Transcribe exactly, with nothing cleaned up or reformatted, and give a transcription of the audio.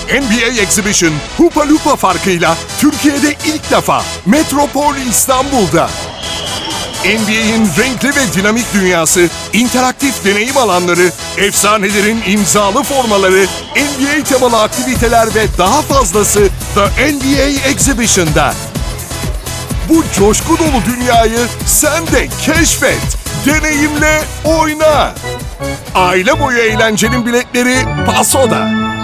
N B A Exhibition, Hoopa Loopa farkıyla Türkiye'de ilk defa Metropol İstanbul'da. N B A'in renkli ve dinamik dünyası, interaktif deneyim alanları, efsanelerin imzalı formaları, N B A temalı aktiviteler ve daha fazlası The N B A Exhibition'da. Bu coşku dolu dünyayı sen de keşfet, deneyimle, oyna. Aile boyu eğlencenin biletleri Paso'da.